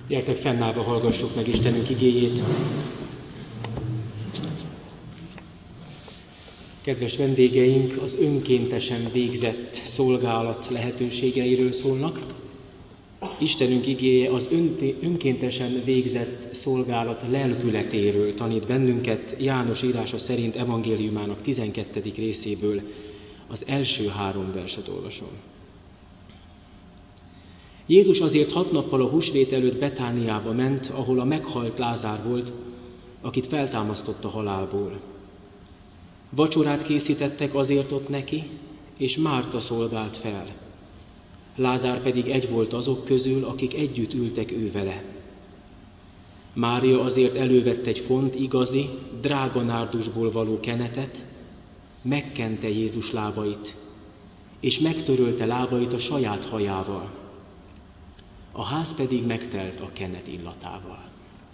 Gyertek, fennállva hallgassuk meg Istenünk igéjét. Kedves vendégeink, az önkéntesen végzett szolgálat lehetőségeiről szólnak. Istenünk igéje az önkéntesen végzett szolgálat lelkületéről tanít bennünket János írása szerint evangéliumának 12. részéből. Az első 3 verset olvasom. Jézus azért 6 nappal a húsvét előtt Betániába ment, ahol a meghalt Lázár volt, akit feltámasztott a halálból. Vacsorát készítettek azért ott neki, és Márta szolgált fel. Lázár pedig egy volt azok közül, akik együtt ültek ő vele. Mária azért elővett egy font igazi, drága nárdusból való kenetet, megkente Jézus lábait, és megtörölte lábait a saját hajával. A ház pedig megtelt a kenet illatával.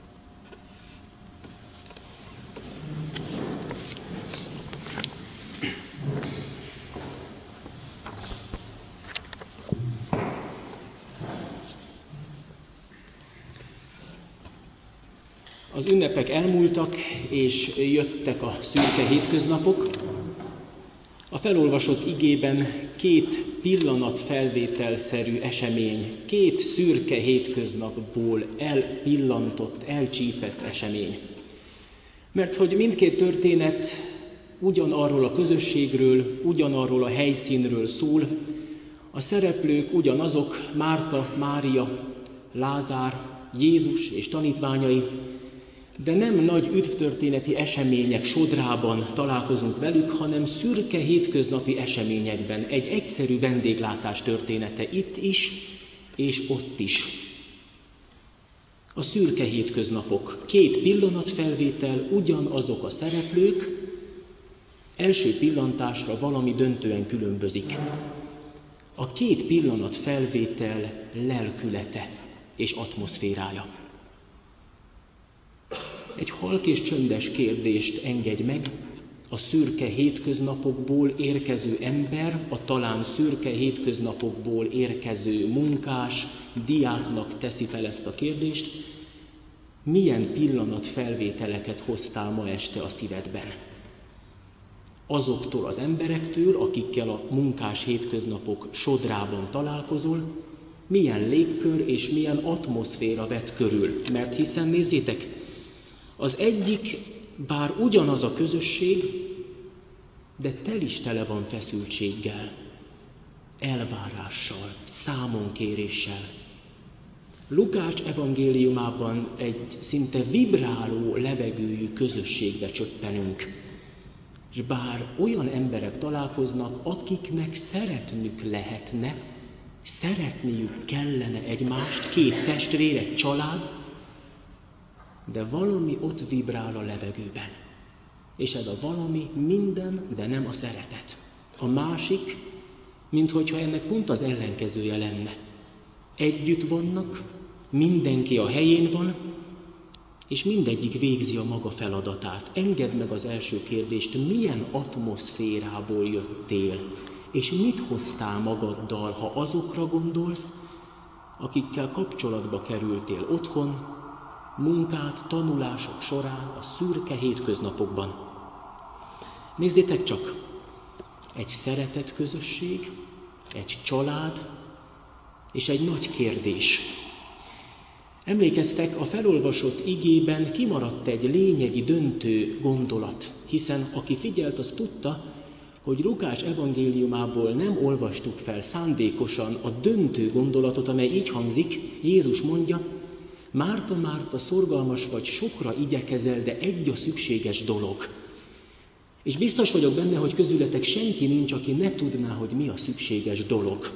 Az ünnepek elmúltak, és jöttek a szürke hétköznapok. A felolvasott igében 2 pillanatfelvételszerű esemény, 2 szürke hétköznapból elpillantott, elcsípett esemény. Mert hogy mindkét történet ugyanarról a közösségről, ugyanarról a helyszínről szól, a szereplők ugyanazok, Márta, Mária, Lázár, Jézus és tanítványai, de nem nagy üdvtörténeti események sodrában találkozunk velük, hanem szürke hétköznapi eseményekben, egy egyszerű vendéglátás története itt is, és ott is. A szürke hétköznapok, 2 pillanatfelvétel, ugyanazok a szereplők, első pillantásra valami döntően különbözik. A 2 pillanatfelvétel lelkülete és atmoszférája. Egy halk és csöndes kérdést engedj meg, a szürke hétköznapokból érkező ember, a talán szürke hétköznapokból érkező munkás, diáknak teszi fel ezt a kérdést, milyen pillanatfelvételeket hoztál ma este a szívedben? Azoktól az emberektől, akikkel a munkás hétköznapok sodrában találkozol, milyen légkör és milyen atmoszféra vett körül? Mert hiszen nézzétek, az egyik, bár ugyanaz a közösség, de tele van feszültséggel, elvárással, számonkéréssel. Lukács evangéliumában egy szinte vibráló levegőjű közösségbe csöppenünk. És bár olyan emberek találkoznak, akiknek szeretnük lehetne, szeretniük kellene egymást, 2 testvér, egy család, de valami ott vibrál a levegőben. És ez a valami minden, de nem a szeretet. A másik, minthogyha ennek pont az ellenkezője lenne. Együtt vannak, mindenki a helyén van, és mindegyik végzi a maga feladatát. Engedd meg az első kérdést, milyen atmoszférából jöttél, és mit hoztál magaddal, ha azokra gondolsz, akikkel kapcsolatba kerültél otthon, munkát, tanulások során, a szürke hétköznapokban. Nézzétek csak, egy szeretett közösség, egy család és egy nagy kérdés. Emlékeztek, a felolvasott igében kimaradt egy lényegi, döntő gondolat, hiszen aki figyelt, az tudta, hogy Lukács evangéliumából nem olvastuk fel szándékosan a döntő gondolatot, amely így hangzik, Jézus mondja, Márta, Márta, szorgalmas vagy, sokra igyekezel, de egy a szükséges dolog. És biztos vagyok benne, hogy közületek senki nincs, aki ne tudná, hogy mi a szükséges dolog.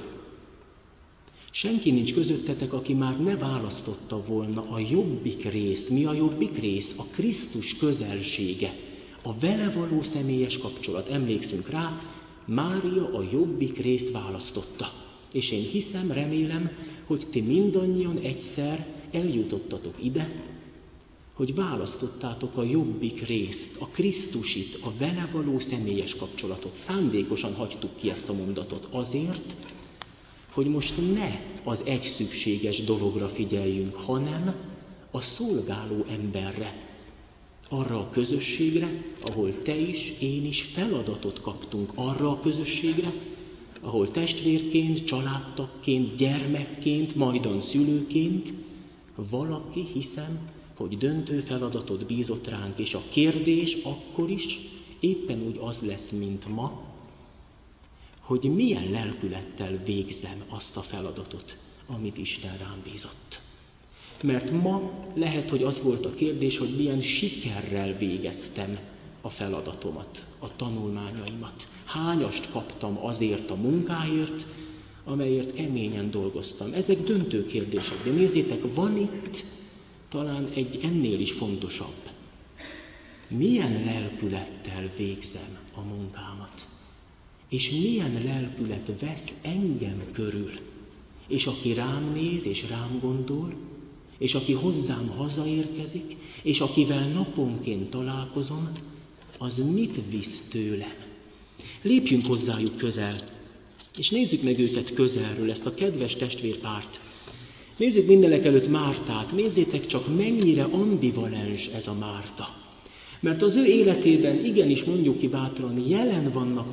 Senki nincs közöttetek, aki már ne választotta volna a jobbik részt. Mi a jobbik rész? A Krisztus közelsége, a vele való személyes kapcsolat. Emlékszünk rá, Mária a jobbik részt választotta. És én hiszem, remélem, hogy ti mindannyian egyszer eljutottatok ide, hogy választottátok a jobbik részt, a Krisztusit, a vele való személyes kapcsolatot. Szándékosan hagytuk ki ezt a mondatot azért, hogy most ne az egy szükséges dologra figyeljünk, hanem a szolgáló emberre, arra a közösségre, ahol te is, én is feladatot kaptunk, arra a közösségre, ahol testvérként, családtagként, gyermekként, majdan szülőként valaki, hiszem, hogy döntő feladatot bízott ránk, és a kérdés akkor is éppen úgy az lesz, mint ma, hogy milyen lelkülettel végzem azt a feladatot, amit Isten rám bízott. Mert ma lehet, hogy az volt a kérdés, hogy milyen sikerrel végeztem a feladatomat, a tanulmányaimat. Hányast kaptam azért a munkáért, amelyért keményen dolgoztam. Ezek döntő kérdések, de nézzétek, van itt talán egy ennél is fontosabb. Milyen lelkülettel végzem a munkámat? És milyen lelkület vesz engem körül? És aki rám néz és rám gondol, és aki hozzám hazaérkezik, és akivel naponként találkozom, az mit visz tőlem? Lépjünk hozzájuk közel, és nézzük meg őket közelről, ezt a kedves testvérpárt. Nézzük mindenekelőtt Mártát, nézzétek csak, mennyire ambivalens ez a Márta. Mert az ő életében, igenis mondjuk ki bátran, jelen vannak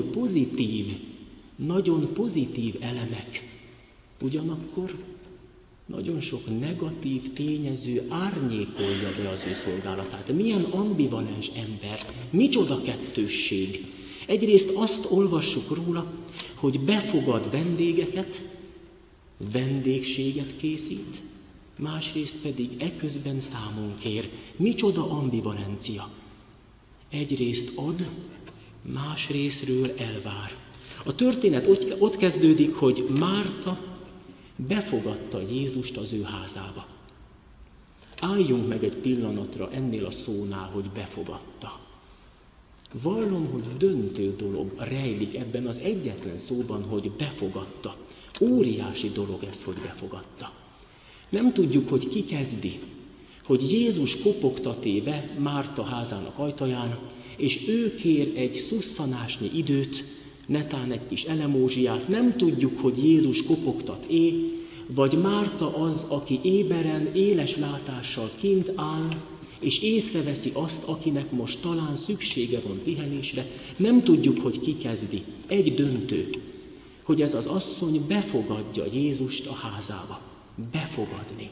nagyon pozitív elemek. Ugyanakkor nagyon sok negatív tényező árnyékolja be az ő szolgálatát. Milyen ambivalens ember, micsoda kettősség. Egyrészt azt olvassuk róla, hogy befogad vendégeket, vendégséget készít, másrészt pedig eközben számon kér. Micsoda ambivalencia. Egyrészt ad, másrészről elvár. A történet ott kezdődik, hogy Márta befogadta Jézust az ő házába. Álljunk meg egy pillanatra ennél a szónál, hogy befogadta. Vallom, hogy döntő dolog rejlik ebben az egyetlen szóban, hogy befogadta. Óriási dolog ez, hogy befogadta. Nem tudjuk, hogy ki kezdi, hogy Jézus kopogtatéve Márta házának ajtaján, és ő kér egy szusszanásnyi időt, netán egy kis elemózsiát. Nem tudjuk, hogy Jézus kopogtat-e, vagy Márta az, aki éberen, éles látással kint áll, és észreveszi azt, akinek most talán szüksége van pihenésre. Nem tudjuk, hogy ki kezdi. Egy döntő, hogy ez az asszony befogadja Jézust a házába. Befogadni.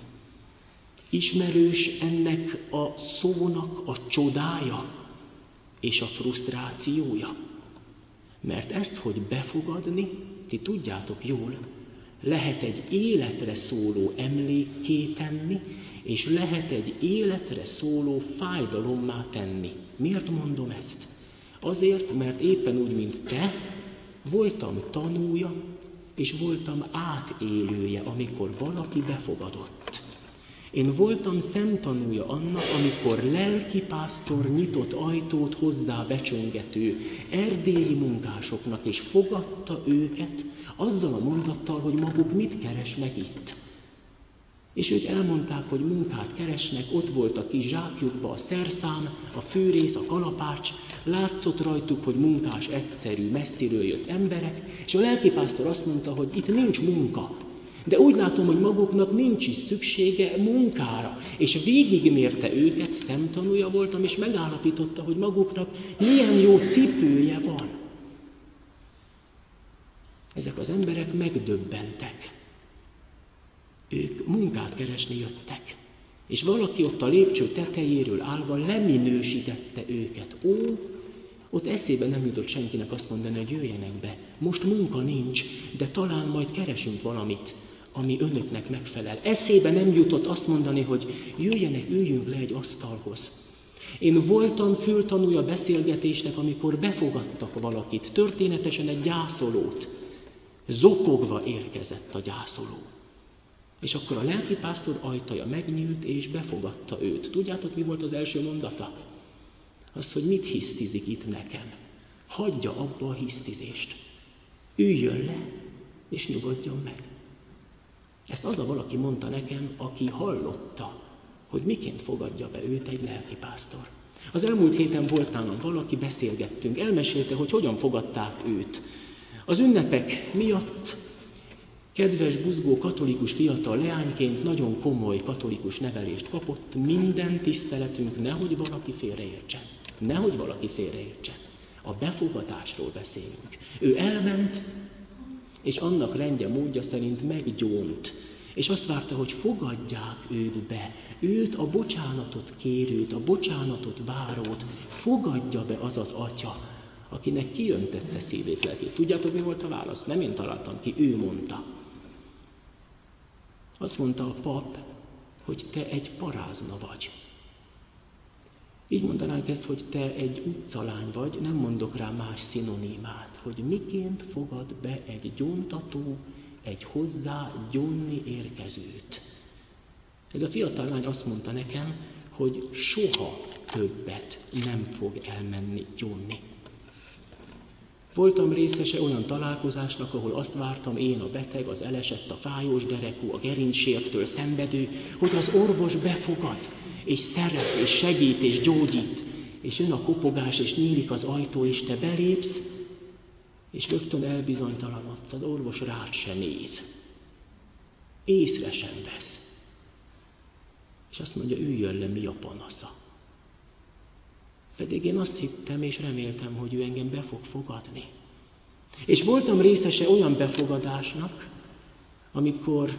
Ismerős ennek a szónak a csodája és a frusztrációja. Mert ezt, hogy befogadni, ti tudjátok jól, lehet egy életre szóló emlékké tenni, és lehet egy életre szóló fájdalommá tenni. Miért mondom ezt? Azért, mert éppen úgy, mint te, voltam tanúja, és voltam átélője, amikor valaki befogadott. Én voltam szemtanúja annak, amikor lelkipásztor nyitott ajtót hozzá becsöngető erdélyi munkásoknak, és fogadta őket azzal a mondattal, hogy maguk mit keresnek itt. És ők elmondták, hogy munkát keresnek, ott volt a kis zsákjukba a szerszám, a fűrész, a kalapács, látszott rajtuk, hogy munkás, egyszerű, messziről jött emberek, és a lelkipásztor azt mondta, hogy itt nincs munka. De úgy látom, hogy maguknak nincs is szüksége munkára. És végigmérte őket, szemtanúja voltam, és megállapította, hogy maguknak milyen jó cipője van. Ezek az emberek megdöbbentek. Ők munkát keresni jöttek. És valaki ott a lépcső tetejéről állva leminősítette őket. Ott eszébe nem jutott senkinek azt mondani, hogy jöjjenek be. Most munka nincs, de talán majd keresünk valamit, ami önöknek megfelel. Eszébe nem jutott azt mondani, hogy jöjjenek, üljünk le egy asztalhoz. Én voltam fültanúja beszélgetésnek, amikor befogadtak valakit, történetesen egy gyászolót. Zokogva érkezett a gyászoló. És akkor a lelkipásztor ajtaja megnyílt, és befogadta őt. Tudjátok, mi volt az első mondata? Az, hogy mit hisztizik itt nekem. Hagyja abba a hisztizést. Üljön le, és nyugodjon meg. Ezt az a valaki mondta nekem, aki hallotta, hogy miként fogadja be őt egy lelkipásztor. Az elmúlt héten volt nálam valaki, beszélgettünk, elmesélte, hogy hogyan fogadták őt. Az ünnepek miatt Kedves, buzgó, katolikus fiatal leányként nagyon komoly katolikus nevelést kapott, minden tiszteletünk, nehogy valaki félreértsen. Nehogy valaki félreértsen. A befogadásról beszélünk. Ő elment, és annak rendje módja szerint meggyónt. És azt várta, hogy fogadják őt be. Őt, a bocsánatot kérőt, a bocsánatot várót fogadja be az az atya, akinek kiöntette szívét, lelkét. Tudjátok, mi volt a válasz? Nem én találtam ki, ő mondta. Azt mondta a pap, hogy te egy parázna vagy. Így mondanánk ezt, hogy te egy utcalány vagy, nem mondok rá más szinonimát, hogy miként fogad be egy gyóntató, egy hozzá gyónni érkezőt. Ez a fiatal lány azt mondta nekem, hogy soha többet nem fog elmenni gyónni. Voltam részese olyan találkozásnak, ahol azt vártam én, a beteg, az elesett, a fájós derekú, a gerincsérvtől szenvedő, hogy az orvos befogad, és szeret, és segít, és gyógyít, és jön a kopogás, és nyílik az ajtó, és te belépsz, és rögtön elbizonytalanodsz, az orvos rád se néz. Észre sem vesz. És azt mondja, üljön le, mi a panasza. Pedig én azt hittem és reméltem, hogy ő engem be fog fogadni. És voltam részese olyan befogadásnak, amikor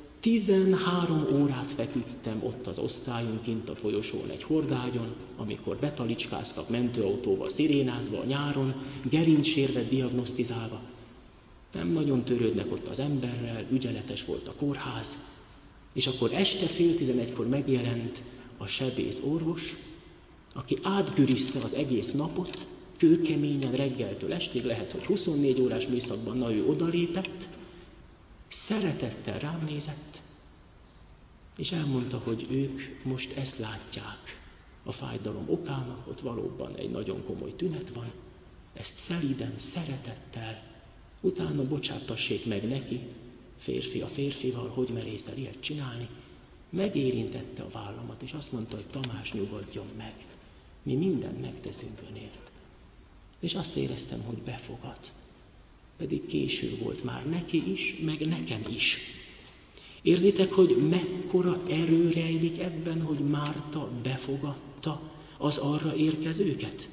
13 órát feküdtem ott az osztályon kint a folyosón egy hordágyon, amikor betalicskáztak mentőautóval, szirénázva a nyáron, gerincsérvet diagnosztizálva. Nem nagyon törődnek ott az emberrel, ügyeletes volt a kórház, és akkor este 10:30-kor megjelent a sebész orvos, aki átgürizte az egész napot, kőkeményen reggeltől estig, lehet, hogy 24 órás műszakban, na ő odalépett, szeretettel rám nézett, és elmondta, hogy ők most ezt látják a fájdalom okának, ott valóban egy nagyon komoly tünet van, ezt szelíden, szeretettel, utána bocsátassék meg neki, férfi a férfival, hogy merészel ilyet csinálni, megérintette a vállamat, és azt mondta, hogy Tamás, nyugodjon meg, mi mindent megteszünk önért. És azt éreztem, hogy befogad. Pedig késő volt már neki is, meg nekem is. Érzitek, hogy mekkora erő rejlik ebben, hogy Márta befogadta az arra érkezőket?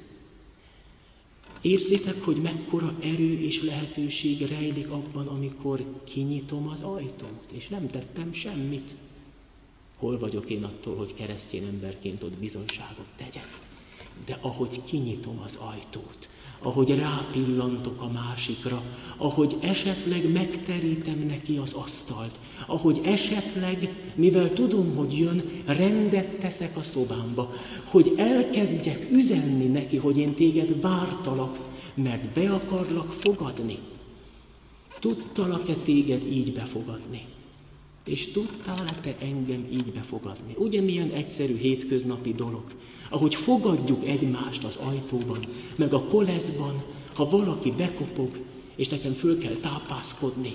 Érzitek, hogy mekkora erő és lehetőség rejlik abban, amikor kinyitom az ajtót, és nem tettem semmit? Hol vagyok én attól, hogy keresztény emberként ott bizonyságot tegyek? De ahogy kinyitom az ajtót, ahogy rápillantok a másikra, ahogy esetleg megterítem neki az asztalt, ahogy esetleg, mivel tudom, hogy jön, rendet teszek a szobámba, hogy elkezdjek üzenni neki, hogy én téged vártalak, mert be akarlak fogadni. Tudtalak-e téged így befogadni? És tudtál-e te engem így befogadni? Ugye milyen egyszerű hétköznapi dolog, ahogy fogadjuk egymást az ajtóban, meg a koleszban, ha valaki bekopog, és nekem föl kell tápászkodni.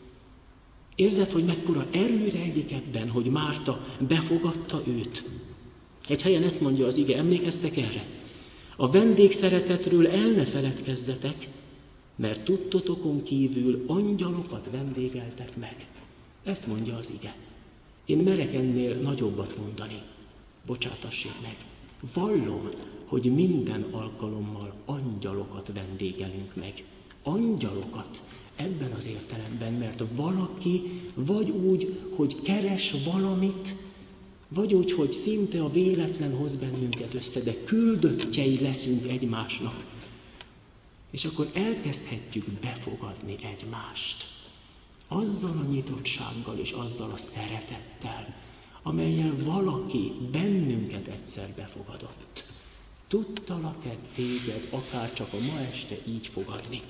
Érzed, hogy mekkora erő rejlik ebben, hogy Márta befogadta őt? Egy helyen ezt mondja az ige, emlékeztek erre? A vendégszeretetről el ne feledkezzetek, mert tudtotokon kívül angyalokat vendégeltek meg. Ezt mondja az ige. Én merek ennél nagyobbat mondani. Bocsátassék meg. Vallom, hogy minden alkalommal angyalokat vendégelünk meg. Angyalokat ebben az értelemben, mert valaki vagy úgy, hogy keres valamit, vagy úgy, hogy szinte a véletlen hoz bennünket össze, de küldöttjei leszünk egymásnak. És akkor elkezdhetjük befogadni egymást. Azzal a nyitottsággal és azzal a szeretettel, amellyel valaki bennünket egyszer befogadott. Tudtalak-e téged akár csak a ma este így fogadni?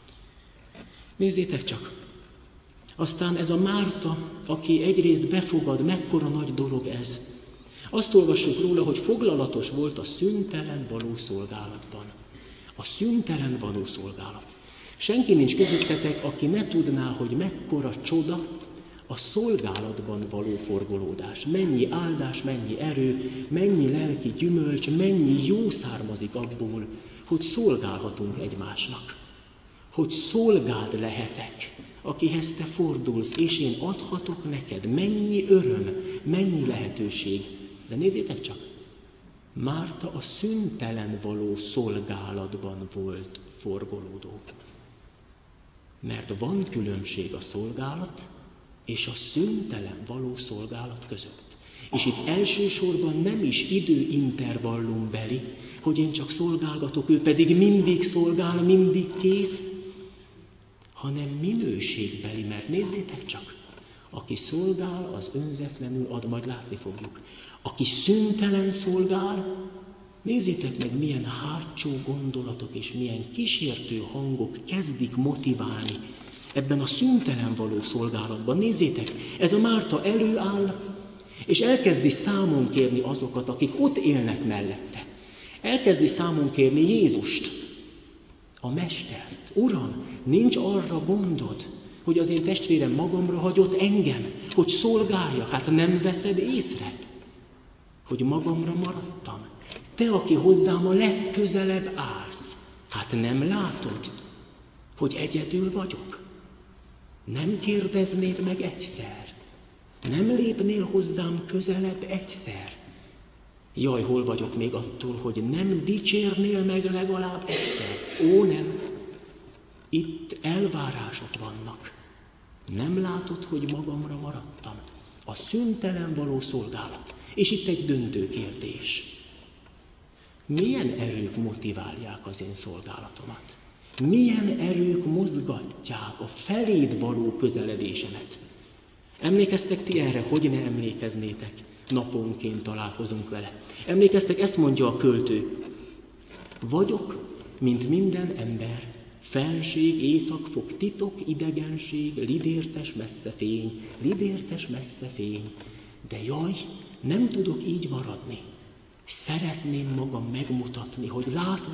Nézzétek csak! Aztán ez a Márta, aki egyrészt befogad, mekkora nagy dolog ez. Azt olvassuk róla, hogy foglalatos volt a szüntelen való szolgálatban. A szüntelen való szolgálat. Senki nincs közöttetek, aki ne tudná, hogy mekkora csoda a szolgálatban való forgolódás. Mennyi áldás, mennyi erő, mennyi lelki gyümölcs, mennyi jó származik abból, hogy szolgálhatunk egymásnak. Hogy szolgád lehetek akihez te fordulsz, és én adhatok neked. Mennyi öröm, mennyi lehetőség. De nézzétek csak, Márta a szüntelen való szolgálatban volt forgolódó. Mert van különbség a szolgálat és a szüntelen való szolgálat között. És itt elsősorban nem is időintervallumbeli, hogy én csak szolgálgatok, ő pedig mindig szolgál, mindig kész, hanem minőségbeli, mert nézzétek csak, aki szolgál, az önzetlenül ad, majd látni fogjuk. Aki szüntelen szolgál, nézzétek meg, milyen hátsó gondolatok és milyen kísértő hangok kezdik motiválni ebben a szüntelen való szolgálatban. Nézzétek, ez a Márta előáll, és elkezdi számon kérni azokat, akik ott élnek mellette. Elkezdi számon kérni Jézust, a Mestert. Uram, nincs arra gondod, hogy az én testvérem magamra hagyott engem, hogy szolgáljak, hát nem veszed észre, hogy magamra maradtam. Te, aki hozzám a legközelebb állsz, hát nem látod, hogy egyedül vagyok? Nem kérdeznéd meg egyszer? Nem lépnél hozzám közelebb egyszer? Jaj, hol vagyok még attól, hogy nem dicsérnél meg legalább egyszer? Ó, nem! Itt elvárások vannak. Nem látod, hogy magamra maradtam? A szüntelen való szolgálat. És itt egy döntő kérdés. Milyen erők motiválják az én szolgálatomat? Milyen erők mozgatják a feléd való közeledésemet? Emlékeztek ti erre, hogy ne emlékeznétek? Naponként találkozunk vele. Emlékeztek, ezt mondja a költő. Vagyok, mint minden ember, fenség, északfok, titok, idegenség, lidérces messze fény. De jaj, nem tudok így maradni. Szeretném magam megmutatni, hogy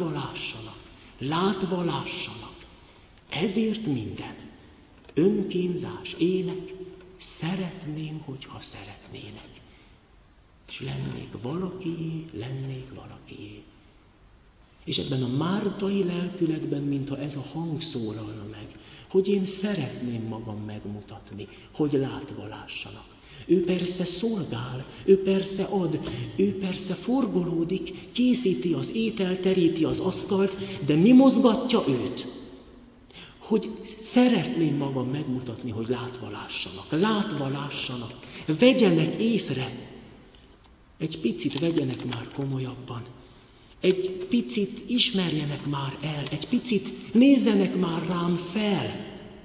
látva lássanak. Ezért minden. Önkínzás, ének, szeretném, hogyha szeretnének. És lennék valakié. És ebben a mártai lelkületben, mintha ez a hang szólalna meg, hogy én szeretném magam megmutatni, hogy látva lássanak. Ő persze szolgál, ő persze ad, ő persze forgolódik, készíti az ételt, teríti az asztalt, de mi mozgatja őt? Hogy szeretném magam megmutatni, hogy látva lássanak, vegyenek észre, egy picit vegyenek már komolyabban, egy picit ismerjenek már el, egy picit nézzenek már rám fel.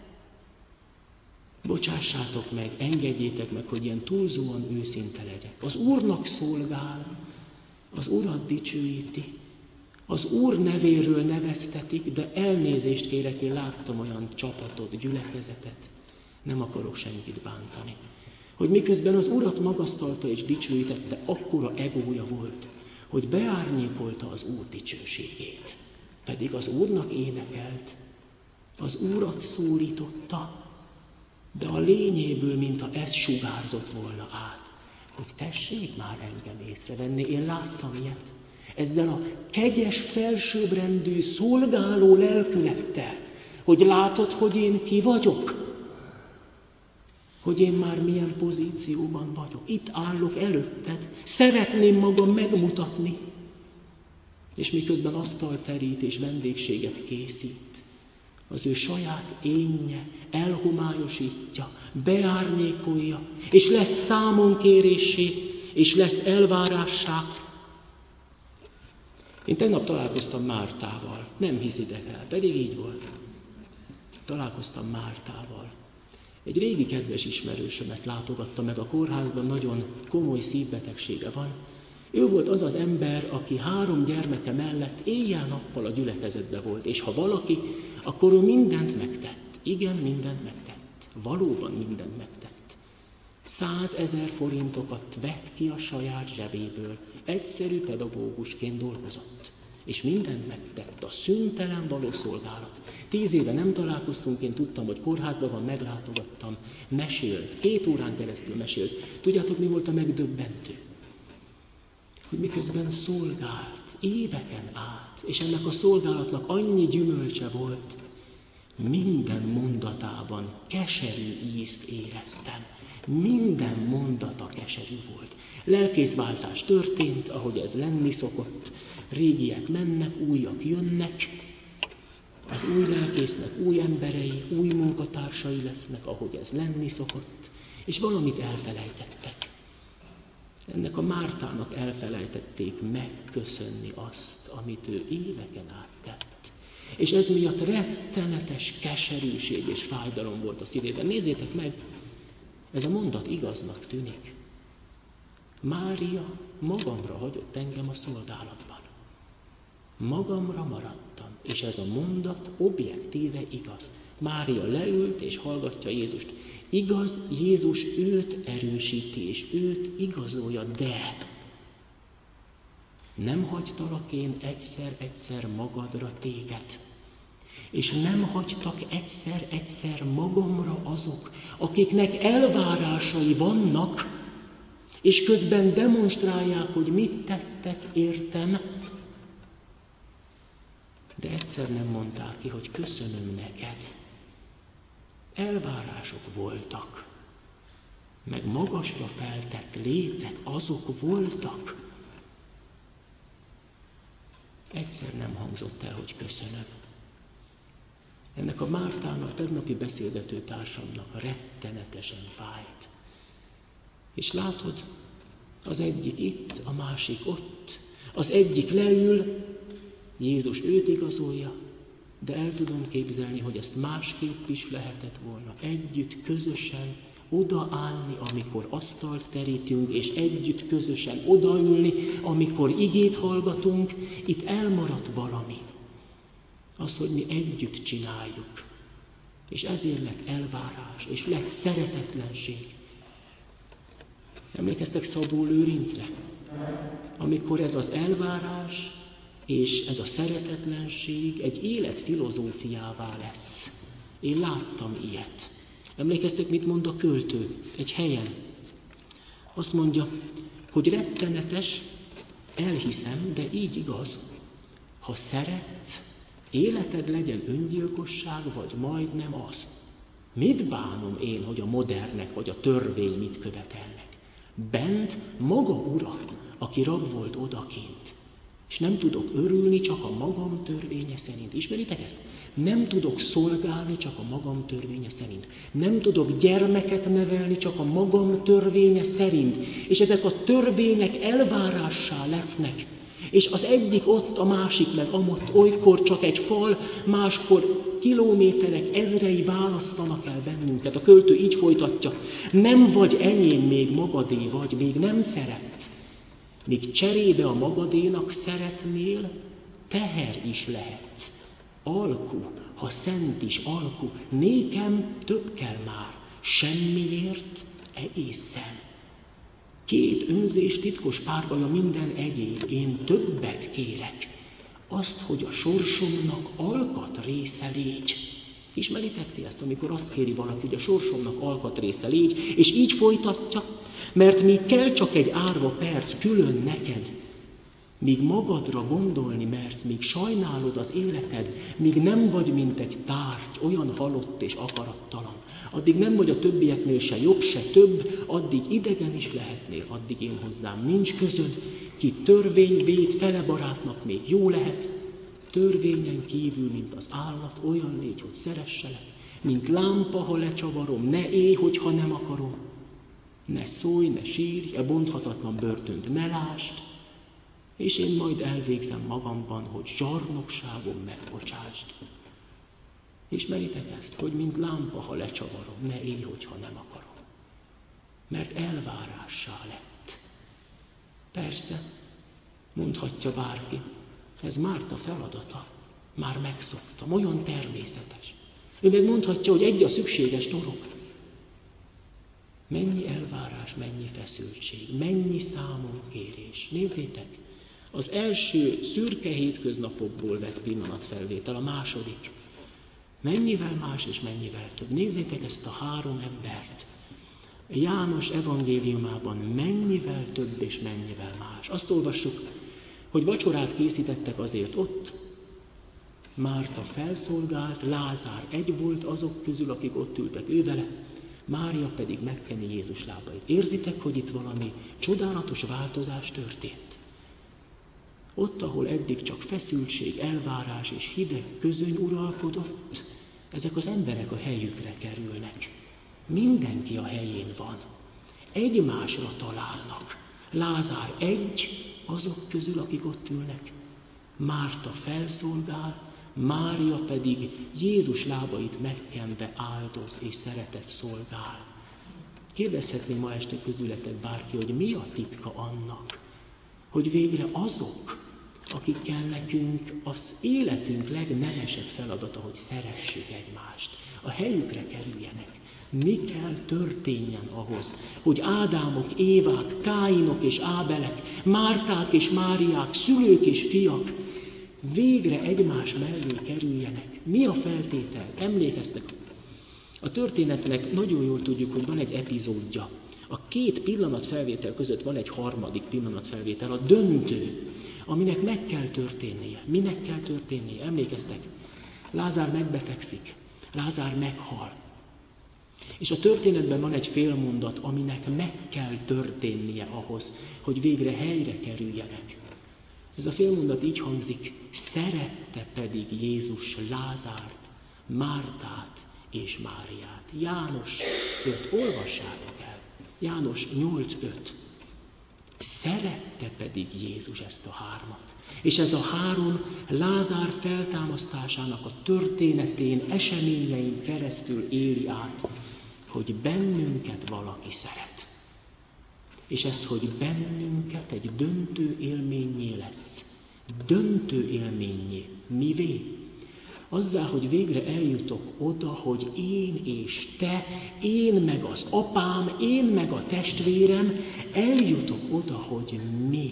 Bocsássátok meg, engedjétek meg, hogy ilyen túlzóan őszinte legyek. Az Úrnak szolgál, az Urat dicsőíti, az Úr nevéről neveztetik, de elnézést kérek, én láttam olyan csapatot, gyülekezetet, nem akarok senkit bántani. Hogy miközben az Urat magasztalta és dicsőítette, akkora egója volt, hogy beárnyékolta az Úr dicsőségét. Pedig az Úrnak énekelt, az Úrat szólította, de a lényéből, mintha ez sugárzott volna át, hogy tessék már engem észrevenni, én láttam ilyet. Ezzel a kegyes, felsőbbrendű, szolgáló lelkülettel, hogy látod, hogy én ki vagyok, hogy én már milyen pozícióban vagyok. Itt állok előtted, szeretném magam megmutatni, és miközben asztalt terít és vendégséget készít, az ő saját énje elhomályosítja, beárnyékolja, és lesz számonkérésé, és lesz elvárássá. Én tegnap találkoztam Mártával, nem hiszitek el, pedig így volt. Találkoztam Mártával. Egy régi kedves ismerősömet látogatta meg a kórházban, nagyon komoly szívbetegsége van. Ő volt az az ember, aki 3 gyermeke mellett éjjel-nappal a gyülekezetben volt, és ha valaki, akkor ő mindent megtett. Igen, mindent megtett. Valóban mindent megtett. 100 000 forintokat vett ki a saját zsebéből. Egyszerű pedagógusként dolgozott. És mindent megtett, a szüntelen való szolgálat. 10 éve nem találkoztunk, én tudtam, hogy kórházban van, meglátogattam, mesélt, 2 órán keresztül mesélt. Tudjátok, mi volt a megdöbbentő? Hogy miközben szolgált éveken át, és ennek a szolgálatnak annyi gyümölcse volt, Minden mondatában keserű ízt éreztem. Minden mondata keserű volt. Lelkészváltás történt, ahogy ez lenni szokott. Régiek mennek, újak jönnek. Az új lelkésznek új emberei, új munkatársai lesznek, ahogy ez lenni szokott. És valamit elfelejtettek. Ennek a Mártának elfelejtették megköszönni azt, amit ő éveken át tett. És ez miatt rettenetes keserűség és fájdalom volt a szívében. Nézzétek meg, ez a mondat igaznak tűnik. Mária magamra hagyott engem a szolgálatban. Magamra maradtam, és ez a mondat objektíve igaz. Mária leült és hallgatja Jézust. Igaz, Jézus őt erősíti, és őt igazolja, de nem hagytalak én egyszer-egyszer magadra téged. És nem hagytak egyszer-egyszer magamra azok, akiknek elvárásai vannak, és közben demonstrálják, hogy mit tettek értem, de egyszer nem mondták ki, hogy köszönöm neked. Elvárások voltak, meg magasra feltett lécek, azok voltak. Egyszer nem hangzott el, hogy köszönöm. Ennek a Mártának, tegnapi beszélgető társamnak rettenetesen fájt. És látod, az egyik itt, a másik ott, az egyik leül, Jézus őt igazolja, de el tudom képzelni, hogy ezt másképp is lehetett volna. Együtt, közösen odaállni, amikor asztalt terítünk, és együtt, közösen odaülni, amikor igét hallgatunk, itt elmaradt valami. Az, hogy mi együtt csináljuk. És ezért lett elvárás, és lett szeretetlenség. Emlékeztek Szabó Lőrincre? Amikor ez az elvárás és ez a szeretetlenség egy élet filozófiává lesz. Én láttam ilyet. Emlékeztek, mit mond a költő egy helyen? Azt mondja, hogy rettenetes, elhiszem, de így igaz, ha szeretsz, életed legyen öngyilkosság, vagy majdnem az. Mit bánom én, hogy a modernek vagy a törvény mit követelnek? Bent maga ura, aki rab volt odakint. És nem tudok örülni csak a magam törvénye szerint. Ismeritek ezt? Nem tudok szolgálni csak a magam törvénye szerint. Nem tudok gyermeket nevelni csak a magam törvénye szerint. És ezek a törvények elvárássá lesznek. És az egyik ott, a másik meg amott, olykor csak egy fal, máskor kilométerek ezrei választanak el bennünket. A költő így folytatja. Nem vagy enyém, még magadé vagy, még nem szeretsz. Míg cserébe a magadénak szeretnél, teher is lehetsz. Alku, ha szent is alku, nékem több kell már, semmiért egészen. Két önzés titkos párbaja minden egyéb, én többet kérek. Azt, hogy a sorsomnak alkatrésze légy. Ismeritek ti ezt, amikor azt kéri valaki, hogy a sorsomnak alkatrésze légy, és így folytatja, mert míg kell csak egy árva perc külön neked, míg magadra gondolni mersz, míg sajnálod az életed, míg nem vagy, mint egy tárgy, olyan halott és akarattalan, addig nem vagy a többieknél se jobb, se több, addig idegen is lehetnél, addig én hozzám nincs közöd, ki törvény véd, fele barátnak még jó lehet, törvényen kívül, mint az állat, olyan légy, hogy szeresselek, mint lámpa, ha lecsavarom, ne élj, hogyha nem akarom, ne szólj, ne sírj, bonthatatlan börtönt ne lásd, és én majd elvégzem magamban, hogy zsarnokságom megbocsásd. Ismeritek ezt, hogy mint lámpa, ha lecsavarom, ne élj, hogyha nem akarom. Mert elvárássá lett. Persze, mondhatja bárki, ez Márta feladata, már megszoktam, olyan természetes. Ő meg mondhatja, hogy egy a szükséges dolog. Mennyi elvárás, mennyi feszültség, mennyi számonkérés. Nézzétek, az első szürke hétköznapokból vett pillanatfelvétel, a második. Mennyivel más és mennyivel több. Nézzétek ezt a három embert. János evangéliumában mennyivel több és mennyivel más. Azt olvassuk, hogy vacsorát készítettek azért ott, Márta felszolgált, Lázár egy volt azok közül, akik ott ültek ő vele, Mária pedig megkeni Jézus lábait. Érzitek, hogy itt valami csodálatos változás történt? Ott, ahol eddig csak feszültség, elvárás és hideg közöny uralkodott, ezek az emberek a helyükre kerülnek. Mindenki a helyén van. Egymásra találnak. Lázár egy azok közül, akik ott ülnek. Márta felszolgál, Mária pedig Jézus lábait megkenve áldoz és szeretet szolgál. Kérdezhetném ma este közületek bárki, hogy mi a titka annak, hogy végre azok, akikkel nekünk az életünk legnemesebb feladata, hogy szeressük egymást, a helyükre kerüljenek. Mi kell történjen ahhoz, hogy Ádámok, Évák, Káinok és Ábelek, Márták és Máriák, szülők és fiak végre egymás mellé kerüljenek. Mi a feltétel? Emlékeztek? A történetnek nagyon jól tudjuk, hogy van egy epizódja. A két pillanatfelvétel között van egy harmadik pillanatfelvétel, a döntő, aminek meg kell történnie. Minek kell történnie? Emlékeztek? Lázár megbetegszik, Lázár meghal. És a történetben van egy félmondat, aminek meg kell történnie ahhoz, hogy végre helyre kerüljenek. Ez a félmondat így hangzik: szerette pedig Jézus Lázárt, Mártát és Máriát. János 5, olvassátok el. János 8:5. Szerette pedig Jézus ezt a hármat. És ez a három Lázár feltámasztásának a történetén, eseményein keresztül éli át, hogy bennünket valaki szeret. És ez, hogy bennünket egy döntő élménnyé lesz. Döntő élménnyé. Mivé? Azzá, hogy végre eljutok oda, hogy én és te, én meg az apám, én meg a testvérem, eljutok oda, hogy mi.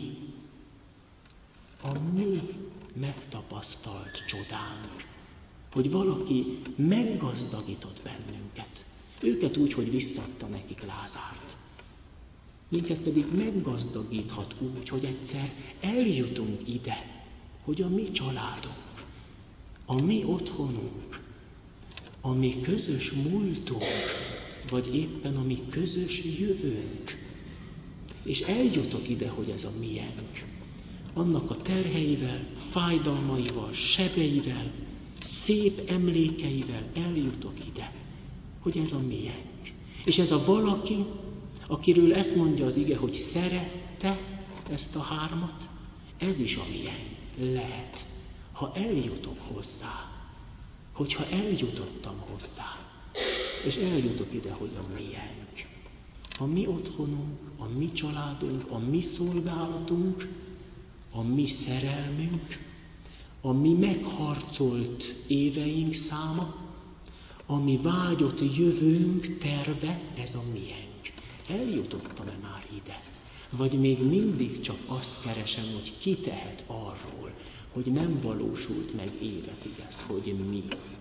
A mi megtapasztalt csodánk. Hogy valaki meggazdagított bennünket. Őket úgy, hogy visszadta nekik Lázárt. Minket pedig meggazdagíthat úgy, hogy egyszer eljutunk ide, hogy a mi családunk, a mi otthonunk, a mi közös múltunk, vagy éppen a mi közös jövőnk. És eljutok ide, hogy ez a miénk. Annak a terheivel, fájdalmaival, sebeivel, szép emlékeivel eljutok ide, hogy ez a miénk. És ez a valaki, akiről ezt mondja az ige, hogy szerette ezt a hármat, ez is a miénk lehet, ha eljutok hozzá, hogyha eljutottam hozzá, és eljutok ide, hogy a miénk. A mi otthonunk, a mi családunk, a mi szolgálatunk, a mi szerelmünk, a mi megharcolt éveink száma, a mi vágyott jövőnk terve, ez a miénk. Eljutottam-e már ide? Vagy még mindig csak azt keresem, hogy ki tehet arról, hogy nem valósult meg évekig ez, hogy mi.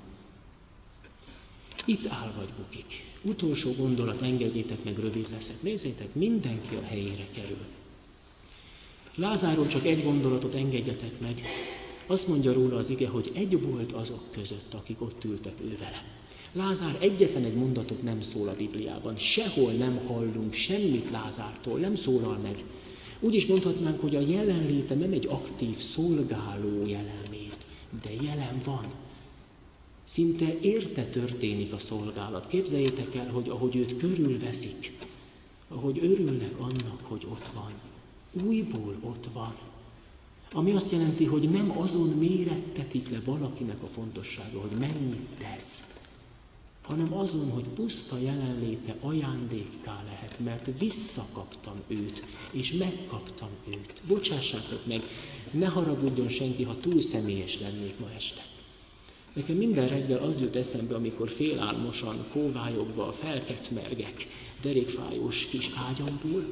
Itt áll vagy bukik. Utolsó gondolat, engedjétek meg, rövid leszek. Nézzétek, mindenki a helyére kerül. Lázáról csak egy gondolatot engedjetek meg. Azt mondja róla az ige, hogy egy volt azok között, akik ott ültek ő vele. Lázár egyetlen egy mondatot nem szól a Bibliában. Sehol nem hallunk semmit Lázártól, nem szólal meg. Úgy is mondhatnánk, hogy a jelenléte nem egy aktív, szolgáló jelenlét, de jelen van. Szinte érte történik a szolgálat. Képzeljétek el, hogy ahogy őt körülveszik, ahogy örülnek annak, hogy ott van. Újból ott van. Ami azt jelenti, hogy nem azon mérettetik le valakinek a fontossága, hogy mennyit tesz, hanem azon, hogy puszta jelenléte ajándékká lehet, mert visszakaptam őt, és megkaptam őt. Bocsássátok meg, ne haragudjon senki, ha túl személyes lennék ma este. Nekem minden reggel az jut eszembe, amikor félálmosan, kóvályogva felkecmergek derékfájós kis ágyamból,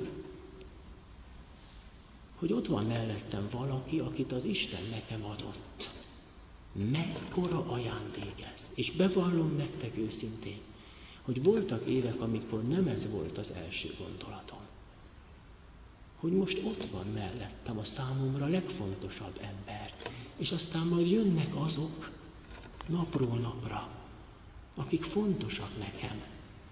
hogy ott van mellettem valaki, akit az Isten nekem adott. Mekkora ajándék ez. És bevallom nektek őszintén, hogy voltak évek, amikor nem ez volt az első gondolatom. hogy most ott van mellettem a számomra legfontosabb ember, és aztán majd jönnek azok napról napra, akik fontosak nekem.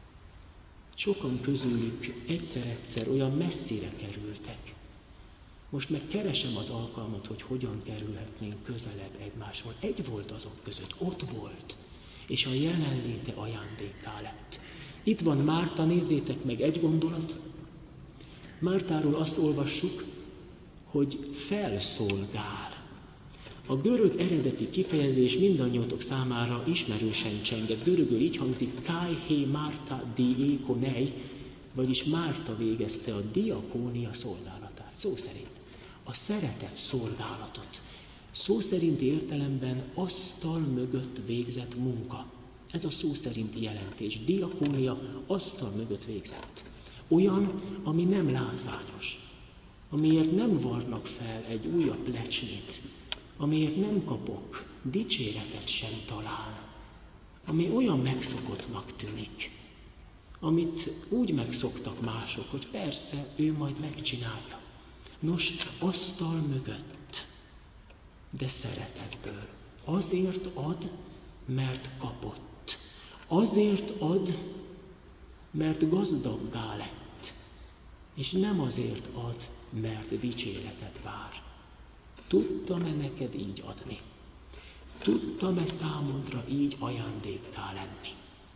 Sokan közülük egyszer-egyszer olyan messzire kerültek. Most meg keresem az alkalmat, hogy hogyan kerülhetnénk közelebb egymáshoz. Egy volt azok között, ott volt, és a jelenléte ajándékká lett. Itt van Márta, nézzétek meg, egy gondolat. Mártáról azt olvassuk, hogy felszolgál. A görög eredeti kifejezés mindannyiótok számára ismerősen cseng. Ez görögül így hangzik, kai he Márta diakonei, vagyis Márta végezte a diakónia szolgálatát. Szó szerint a szeretet szolgálatot. Szó szerinti értelemben asztal mögött végzett munka. Ez a szó szerinti jelentés. Diakónia asztal mögött végzett. Olyan, ami nem látványos, amiért nem varnak fel egy újabb plecsnit, amiért nem kapok dicséretet sem talán, ami olyan megszokottnak tűnik, amit úgy megszoktak mások, hogy persze, ő majd megcsinálja. Nos, asztal mögött, de szeretetből. Azért ad, mert kapott. Azért ad, mert gazdaggá lett. És nem azért ad, mert dicséretet vár. Tudtam-e neked így adni? Tudtam-e számodra így ajándékká lenni?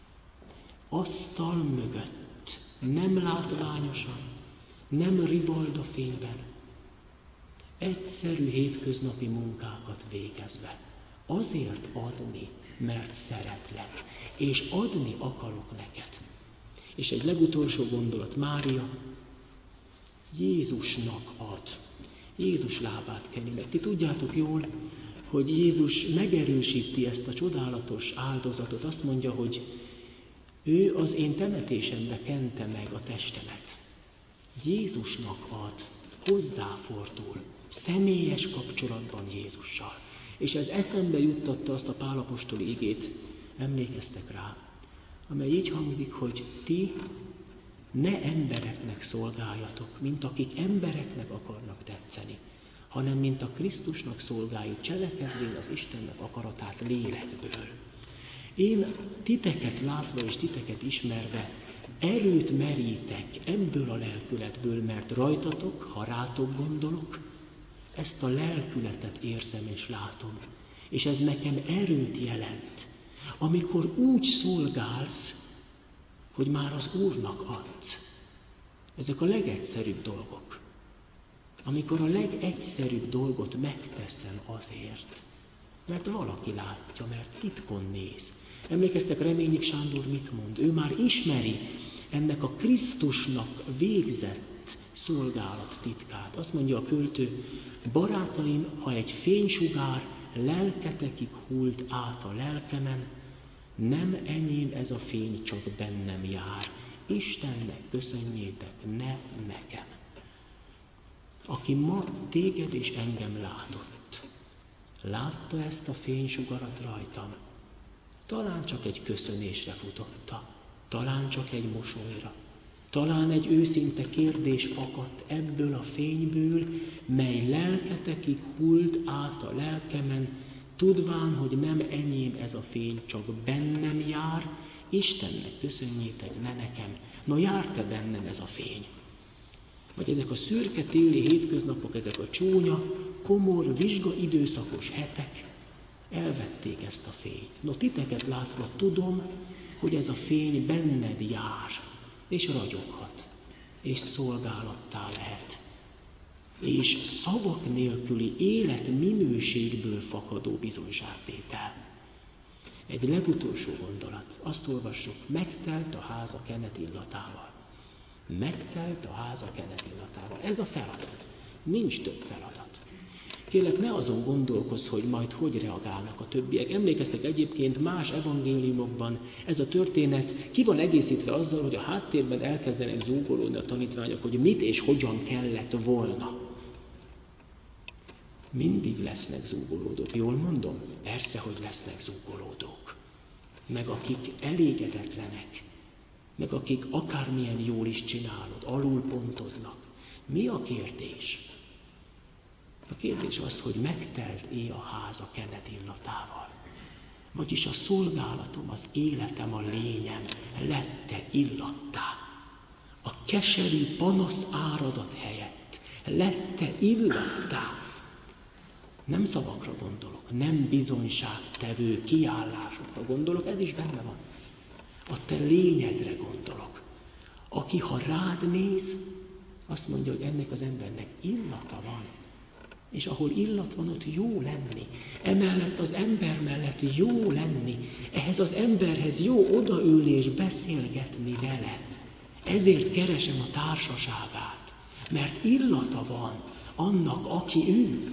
Asztal mögött, nem látványosan, nem rivalda fényben, egyszerű hétköznapi munkákat végezve. Azért adni, mert szeretlek, és adni akarok neked. És egy legutolsó gondolat, Mária Jézusnak ad. Jézus lábát keni meg. Ti tudjátok jól, hogy Jézus megerősíti ezt a csodálatos áldozatot. Azt mondja, hogy ő az én temetésembe kente meg a testemet. Jézusnak ad, hozzáfordul, személyes kapcsolatban Jézussal. És ez eszembe juttatta azt a Pál apostoli igét, emlékeztek rá, amely így hangzik, hogy ti ne embereknek szolgáljatok, mint akik embereknek akarnak tetszeni, hanem mint a Krisztusnak szolgáljuk, cselekedvén az Istennek akaratát lélekből. Én titeket látva és titeket ismerve erőt merítek ebből a lelkületből, mert rajtatok, ha rátok gondolok, ezt a lelkületet érzem és látom. És ez nekem erőt jelent, amikor úgy szolgálsz, hogy már az Úrnak adsz. Ezek a legegyszerűbb dolgok. Amikor a legegyszerűbb dolgot megteszem azért, mert valaki látja, mert titkon néz. Emlékeztek, Reményik Sándor mit mond? Ő már ismeri ennek a Krisztusnak végzett szolgálat titkát. Azt mondja a költő, barátaim, ha egy fénysugár lelketekig hult át a lelkemen, nem enyém ez a fény, csak bennem jár. Istennek köszönjétek, ne nekem. Aki ma téged és engem látott, látta ezt a fénysugarat rajtam, talán csak egy köszönésre futotta, talán csak egy mosolyra, talán egy őszinte kérdés fakadt ebből a fényből, mely lelketekig hult át a lelkemen, tudván, hogy nem enyém ez a fény, csak bennem jár, Istennek köszönjétek, ne nekem. No, jár-e bennem ez a fény? Vagy ezek a szürke téli hétköznapok, ezek a csúnya, komor, vizsgaidőszakos hetek elvették ezt a fényt. No, titeket látva tudom, hogy ez a fény benned jár, és ragyoghat, és szolgálattá lehet. És szavak nélküli életminőségből fakadó bizonyságtétel. Egy legutolsó gondolat. Azt olvassuk, megtelt a ház a kenet illatával. Megtelt a ház a kenet illatával. Ez a feladat. Nincs több feladat. Kérlek, ne azon gondolkozz, hogy majd hogy reagálnak a többiek. Emlékeztek egyébként más evangéliumokban ez a történet ki van egészítve azzal, hogy a háttérben elkezdenek zúgolódni a tanítványok, hogy mit és hogyan kellett volna. Mindig lesznek zúgolódók. Jól mondom? Persze, hogy lesznek zúgolódók. Meg akik elégedetlenek, meg akik akármilyen jól is csinálod, alul pontoznak. Mi a kérdés? A kérdés az, hogy megtelt-e a ház a kenet illatával. Vagyis a szolgálatom, az életem, a lényem lett-e illattá. A keserű panasz áradat helyett lett-e illattá. Nem szavakra gondolok, nem bizonyságtevő kiállásokra gondolok, ez is benne van. A te lényedre gondolok. Aki, ha rád néz, azt mondja, hogy ennek az embernek illata van. És ahol illat van, ott jó lenni. Emellett az ember mellett jó lenni. Ehhez az emberhez jó odaülni és beszélgetni vele. Ezért keresem a társaságát. Mert illata van annak, aki ő.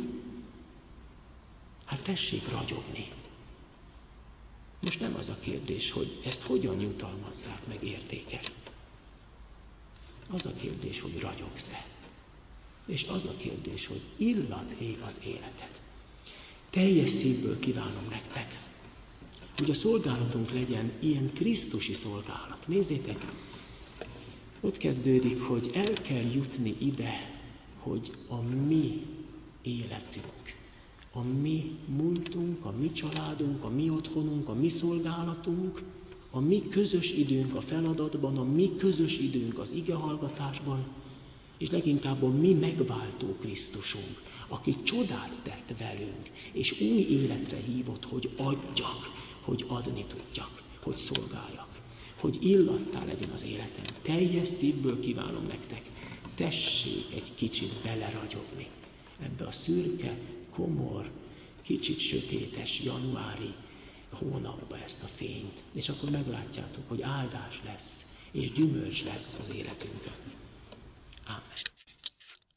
Hát tessék ragyogni. Most nem az a kérdés, hogy ezt hogyan jutalmazzák meg értéket. Az a kérdés, hogy ragyogsz-e. És az a kérdés, hogy illat-e az életed. Teljes szívből kívánom nektek, hogy a szolgálatunk legyen ilyen krisztusi szolgálat. Nézzétek, ott kezdődik, hogy el kell jutni ide, hogy a mi életünk, a mi múltunk, a mi családunk, a mi otthonunk, a mi szolgálatunk, a mi közös időnk a feladatban, a mi közös időnk az igehallgatásban, és leginkább a mi megváltó Krisztusunk, aki csodát tett velünk, és új életre hívott, hogy adjak, hogy adni tudjak, hogy szolgáljak, hogy illattá legyen az életem. Teljes szívből kívánom nektek, tessék egy kicsit beleragyogni ebbe a szürke, komor, kicsit sötétes januári hónapba ezt a fényt, és akkor meglátjátok, hogy áldás lesz, és gyümölcs lesz az életünkön. Ámen.